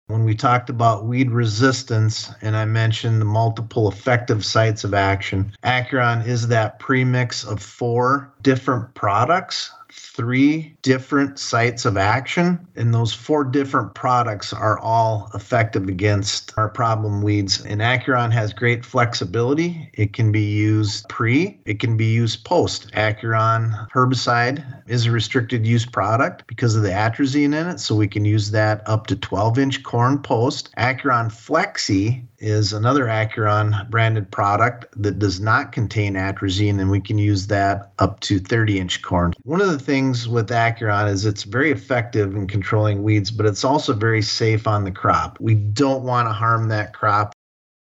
When we talked about weed resistance and I mentioned the multiple effective sites of action, Acuron is that premix of 4 different products, 3 different sites of action, and those 4 different products are all effective against our problem weeds. And Acuron has great flexibility. It can be used pre, it can be used post. Acuron herbicide is a restricted use product because of the atrazine in it, so we can use that up to 12-inch corn post. Acuron Flexi is another Acuron branded product that does not contain atrazine, and we can use that up to 30-inch corn. One of the things with Acuron is it's very effective in controlling weeds, but it's also very safe on the crop. We don't want to harm that crop